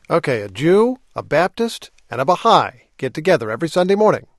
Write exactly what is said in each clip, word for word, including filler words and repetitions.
Okay, a Jew, a Baptist, and a Baha'i get together every Sunday morning.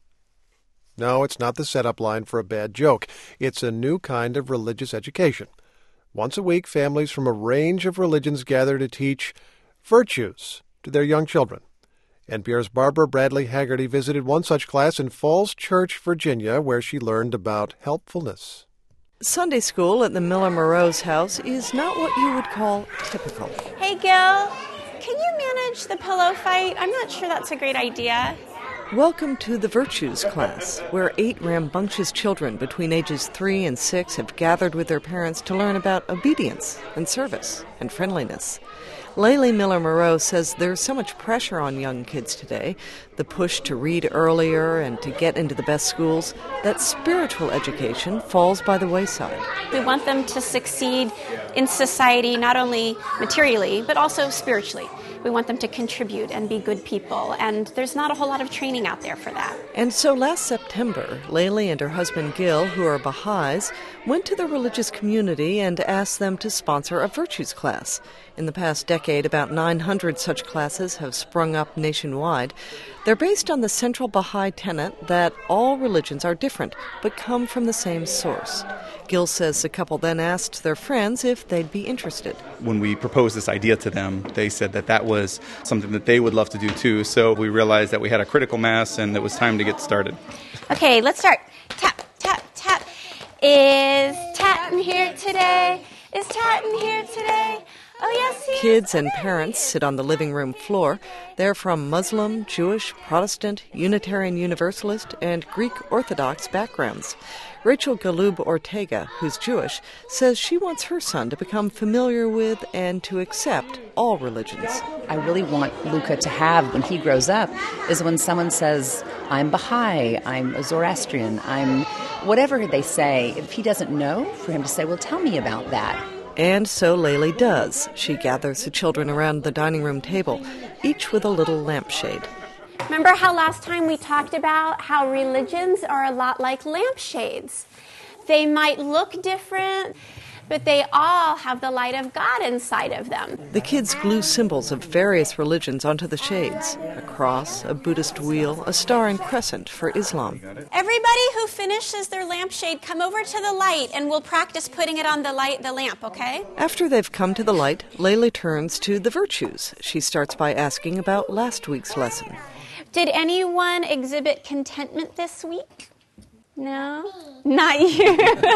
No, it's not the setup line for a bad joke. It's a new kind of religious education. Once a week, families from a range of religions gather to teach virtues to their young children. N P R's Barbara Bradley Haggerty visited one such class in Falls Church, Virginia, where she learned about helpfulness. Sunday school at the Miller Moreau's house is not what you would call typical. Hey, Gil, can you manage the pillow fight? I'm not sure that's a great idea. Welcome to the Virtues class, where eight rambunctious children between ages three and six have gathered with their parents to learn about obedience and service and friendliness. Laylee Miller Moreau says there's so much pressure on young kids today, the push to read earlier and to get into the best schools, that spiritual education falls by the wayside. We want them to succeed in society, not only materially, but also spiritually. We want them to contribute and be good people, and there's not a whole lot of training out there for that. And so last September, Laylee and her husband Gil, who are Baha'is, went to the religious community and asked them to sponsor a virtues class. In the past decade, about nine hundred such classes have sprung up nationwide. They're based on the central Baha'i tenet that all religions are different, but come from the same source. Gil says the couple then asked their friends if they'd be interested. When we proposed this idea to them, they said that that was something that they would love to do too. So we realized that we had a critical mass and it was time to get started. Okay, let's start. Tap, tap, tap. Is Tatton here today? Is Tatton here today? Oh, yes, he is. Kids and parents sit on the living room floor. They're from Muslim, Jewish, Protestant, Unitarian Universalist, and Greek Orthodox backgrounds. Rachel Galoob Ortega, who's Jewish, says she wants her son to become familiar with and to accept all religions. I really want Luca to have, when he grows up, is when someone says, I'm Baha'i, I'm a Zoroastrian, I'm whatever they say, if he doesn't know, for him to say, well, tell me about that. And so Laylee does. She gathers the children around the dining room table, each with a little lampshade. Remember how last time we talked about how religions are a lot like lampshades? They might look different, but they all have the light of God inside of them. The kids glue symbols of various religions onto the shades. A cross, a Buddhist wheel, a star and crescent for Islam. Everybody who finishes their lampshade, come over to the light and we'll practice putting it on the light, the lamp, okay? After they've come to the light, Laylee turns to the virtues. She starts by asking about last week's lesson. Did anyone exhibit contentment this week? No? Not you.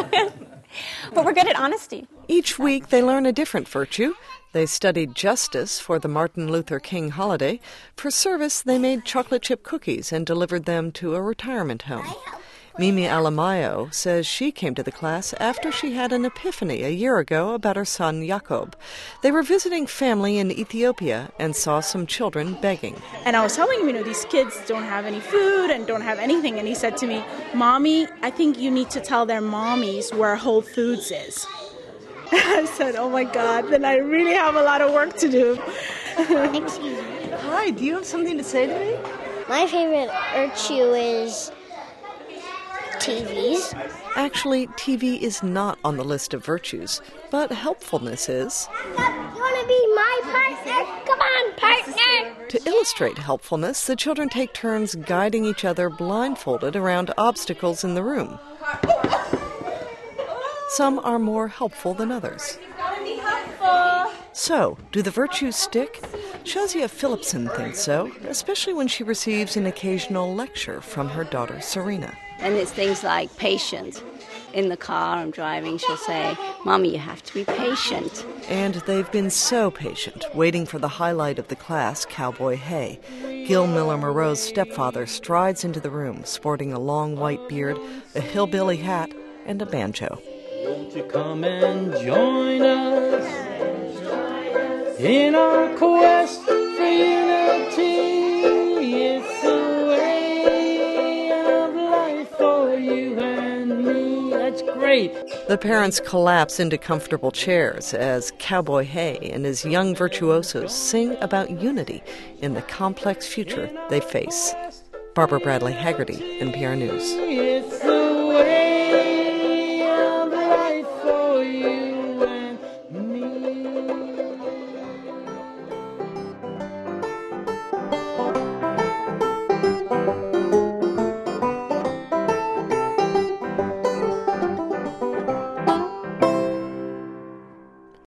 But we're good at honesty. Each week they learn a different virtue. They studied justice for the Martin Luther King holiday. For service, they made chocolate chip cookies and delivered them to a retirement home. Mimi Alamayo says she came to the class after she had an epiphany a year ago about her son Jacob. They were visiting family in Ethiopia and saw some children begging. And I was telling him, you know, these kids don't have any food and don't have anything. And he said to me, Mommy, I think you need to tell their mommies where Whole Foods is. I said, oh my God, then I really have a lot of work to do. Excuse me. Hi, do you have something to say to me? My favorite virtue is T Vs. Actually, T V is not on the list of virtues, but helpfulness is. You want to be my partner? Come on, partner! To illustrate helpfulness, the children take turns guiding each other blindfolded around obstacles in the room. Some are more helpful than others. So, do the virtues stick? Shazia Phillipson thinks so, especially when she receives an occasional lecture from her daughter Serena. And it's things like patience. In the car I'm driving, she'll say, Mommy, you have to be patient. And they've been so patient, waiting for the highlight of the class, Cowboy Hay. Gil Miller Moreau's stepfather strides into the room, sporting a long white beard, a hillbilly hat, and a banjo. Won't you come and join us in our quest for unity? It's a way of life for you and me. That's great. The parents collapse into comfortable chairs as Cowboy Hay and his young virtuosos sing about unity in the complex future they face. Barbara Bradley Haggerty, N P R News.